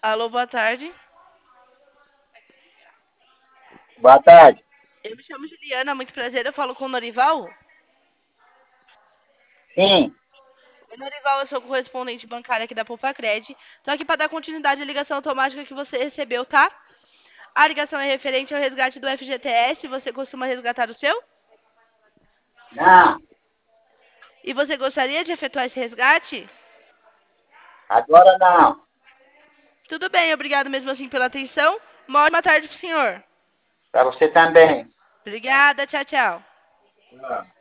Alô, boa tarde. Boa tarde. Eu me chamo Juliana, muito prazer. Eu falo com o Norival. Sim. O Norival, eu sou correspondente bancária aqui da Poupacred. Estou aqui para dar continuidade à ligação automática que você recebeu, tá? A ligação é referente ao resgate do FGTS. Você costuma resgatar o seu? Não, E você gostaria de efetuar esse resgate? agora não. Tudo bem, obrigado mesmo assim pela atenção. Uma ótima tarde pro senhor. Para você também. Obrigada, tchau, tchau. Tchau.